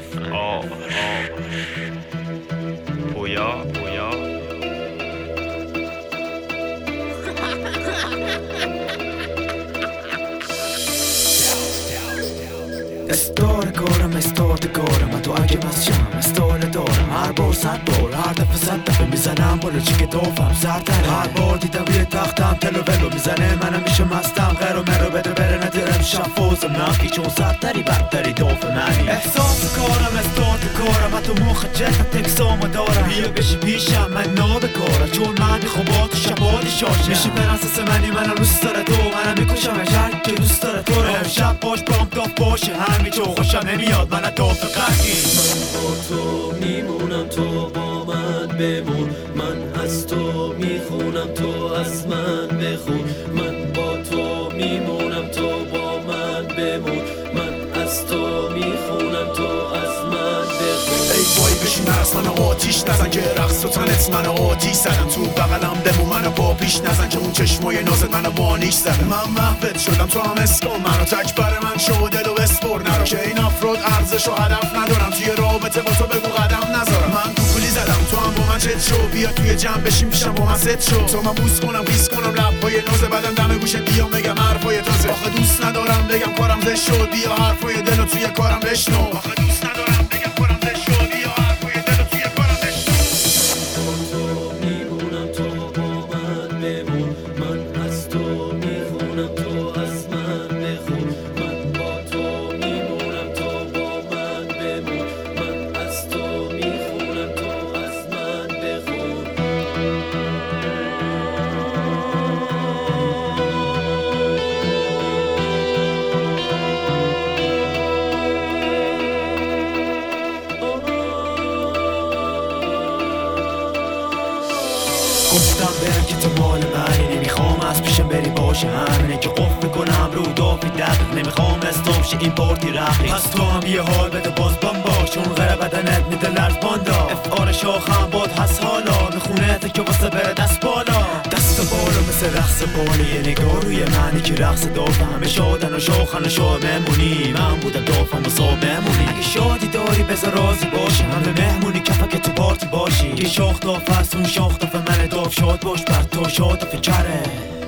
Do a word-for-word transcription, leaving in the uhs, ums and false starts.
F A A پویا پویا استاره کارم استارت کارم تو اگه مسشم استاره دارم هر بار صد بار هر دفعه صد دفعه میزنم بالا چی که توفم زرتره هر بار دیدم روی تختم تلو ولو میزنه منم میشه مستم غیر و مرو بده بره ندارم شفاز منفی چون زرتری بدتری دوف منی احساس کارم استارت کارم تو مخ جهت تکسامو دارم بیا بشی پیشم من نابکارم چون من میخوام با تو شبادی شاشم میشی پرنسس منی منم دوست داره تو منم میکشم هر که دوست داره تو رو امشب باش بام داف باشه همین تو خوشم نمیاد من داف قدی من با تو میمونم تو با من بمون من از تو میخونم تو از من بخون من با تو میمونم تو با من بمون من از تو میخونم تو از من بخون ای وای بشین از من آتیش نزن که رقص و تنت من آتیش زدم تو بغلم بمون منو با پیش نزن که اون چشمای نازت منو بانیش زدم من محبت شدم تو هم اسکن منو تکبر من شو دل و بسپر نرو که این افراد ارزش و هدف ندارم توی رابطه با تو بگو قدم نذارم من کوکولی زدم تو هم با من چت شو بیا توی جمع بشین پیشم با من ست شو تو من بوس کنم ویس کنم لبای نازه بدم دم گوشت بیام بگم حرفای تازه آخه دوست ندارم بگم کارم زشت شد بیا حرفای دلو توی کارم بشنو آخه دوست ندارم بگم کارم زشت شد بیا حرفای دلو توی کارم بشنو تو میمونم تو با من بمون من از تو میخونم تو از من بخون من با تو میمونم تو با من بمون من از تو میخونم تو از من بخون گفتم برم که تو مال منی نمیخوام از پیشم بری باشه همینه که قفل کنم رو دافی دقیق نمیخوام استام شه این پارتی رقیق پس تو هم یه حال بده باز بام باش چون غیر بدنت میده لرز باندا افعال شاخم باد هست حالا میخونه تا که واسه بره دست بالا دست بالا مثل رقص بالا یه نگاه روی منی که رقص دافه همه شادن و شاخن و شاه مهمونی من بودم دافم و سا بمونی اگه شادی داری بذار راضی باشی همه مهمونی کفه که تو پارتی باشی که شاخ دافه است اون شاخ دافه من داف شاد باش بر تو شاد و فکره